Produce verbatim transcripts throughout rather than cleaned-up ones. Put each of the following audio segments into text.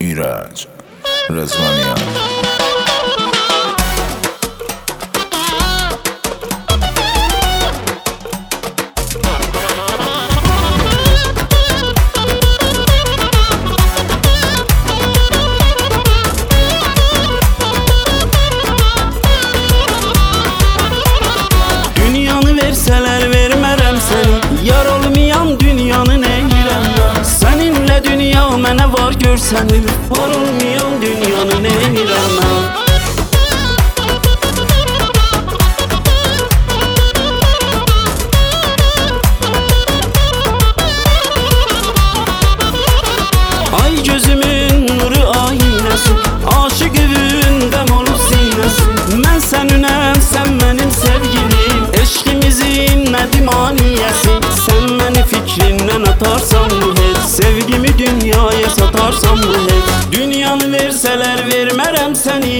ایرج رزوانیان. Dünyanı verseler vermərəm səni, yar olmayan dünyanı neyirəm mən? Səninlə dünya mənə var görsənir, var olmayan dünyanı neyirəm mən? Ay gözümün nuru aynəsi, aşık evindəm olub sinəsi. Mən sənünəm, sən mənim sevgilim, eşqimizin nədimaniyəsi. Sən məni fikrindən atarsan bu heç, sevgimi dünyaya satarsan bu heç. Dünyanı versələr vermərəm səni.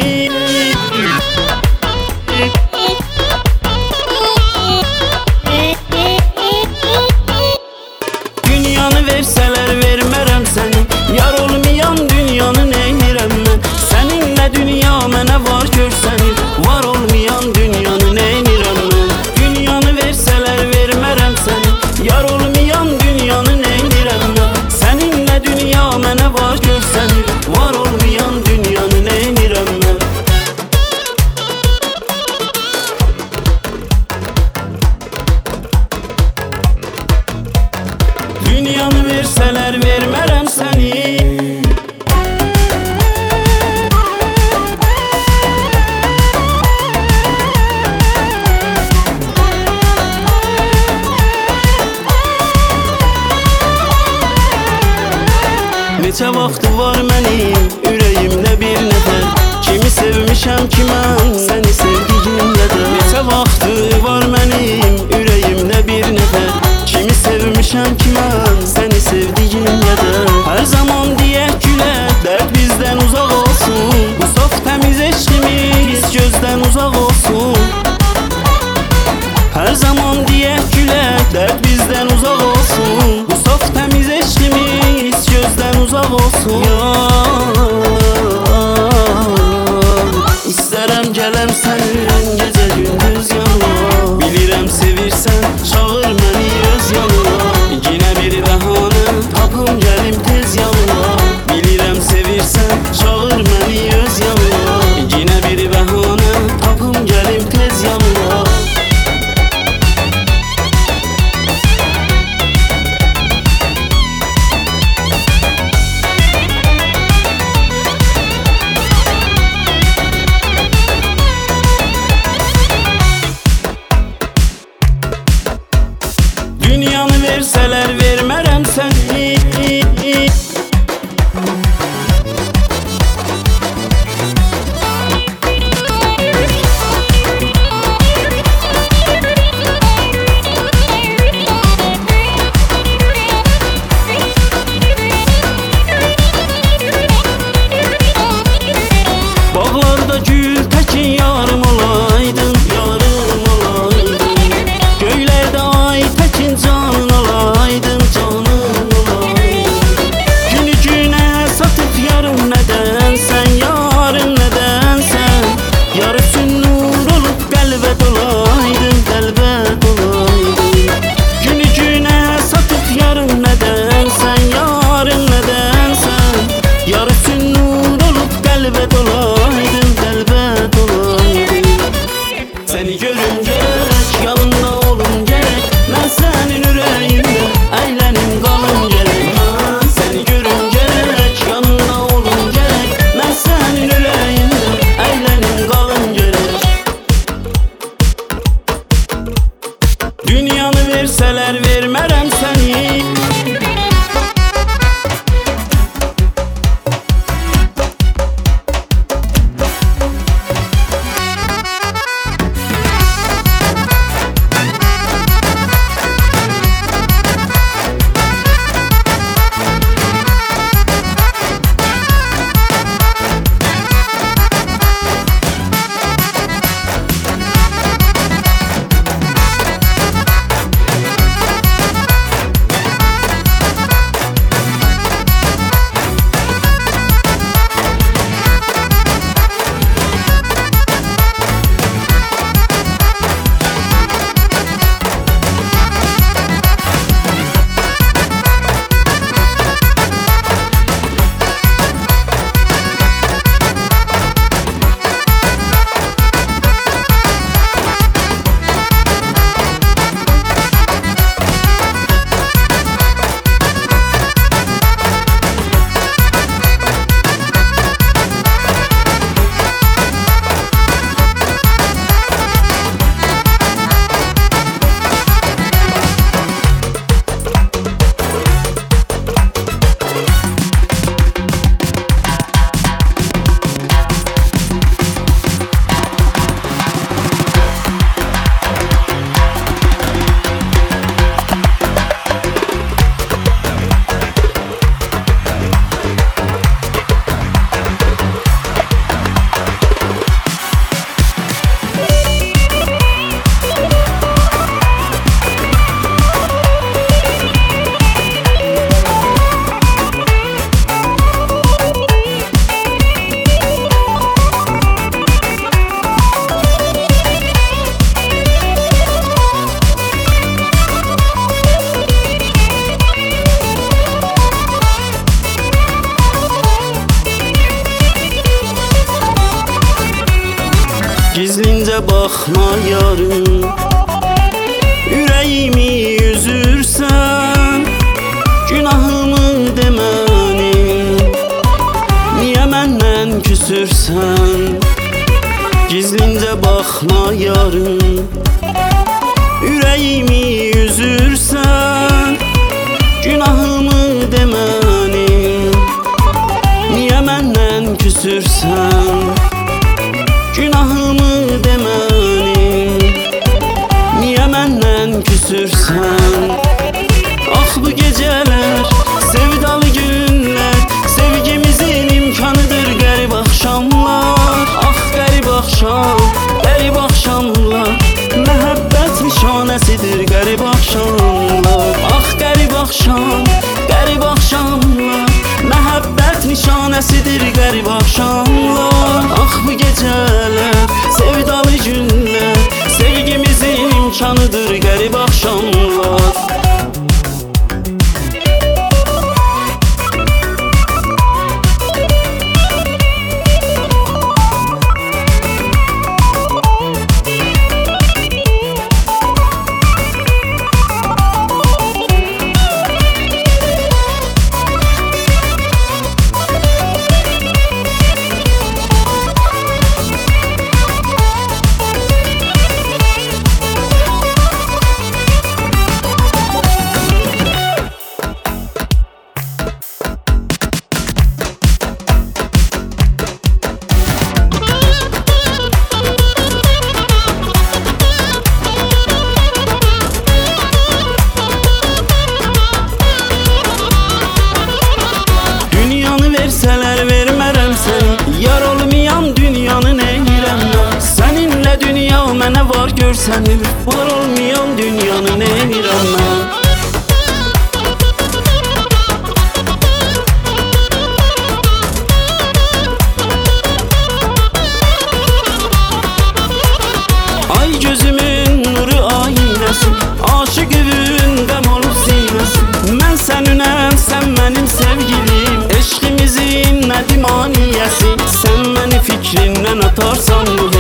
Dünyanı versələr vermərəm səni, yar olmayan dünyanı neyirəm mən? Səninlə dünya mənə var görsənir, var olmayan dünyanı neyirəm mən? Dünyanı versələr vermərəm səni, yar olmayan dünyanı neyirəm mən? Səninlə dünya mənə var görsənir, var olmayan dünyanı neyirəm mən? Dünyanı versələr vermərəm səni. Neçə vaxtı var mənim ürəyimdə bir nəfər, kimi sevmişəm ki mən səni sevdiyimlə də. Neçə vaxtı var mənim ürəyimdə bir nəfər, kimi sevmişəm ki mən səni sevdiyimlə də. Hər zaman deyək gülək, dərd bizdən uzaq olsun, bu saf təmiz eşqimiz gözdən uzaq olsun. Hər zaman deyək gülək, dərd bizdən uzaq olsun, bu saf təmiz eşqimiz gözdən uzaq olsun. İstərəm gələm sənin gecə gündüz yanına, bilirəm sevirsən çağır məni öz yanına. Yenə bir bəhanə tapım gəlim tez yanına, bilirəm sevirsən çağır məni öz yanına. Yenə bir bəhanə tapım gəlim tez yanına. Gizlincə baxma yarım, ürəyimi üzürsən, günahımı demənim, niyə məndən küsürsən? Gizlincə baxma yarım, ürəyimi üzürsən, günahımı demənim, niyə məndən küsürsən? Günahımı demənim, niyə məndən küsürsən? Ah bu gecələr, sevdalı günlər, sevgimizin imkanıdır qərib axşamlar. Ah qərib axşam, qərib axşamlar, məhəbbət nişanəsidir qərib axşamlar. Ah qərib axşam, qərib axşamlar, məhəbbət nişanəsidir qərib axşamlar. Ah bu gecələr, sevdalı günlər, sevgimizin imkanıdır qərib axşamlar. Versələr vermərəm səni, yar olmayan dünyanı neynirəm mən? Səninlə dünya mənə var görsənir, var olmayan dünyanı neynirəm mən? Ay gözümün nuru aynəsi, aşıq övündəm olub sinəsi. Mən səninəm, sən mənim sevgilim, eşqimizin nədir maniyəsi? Sən məni fikrindən atarsan bu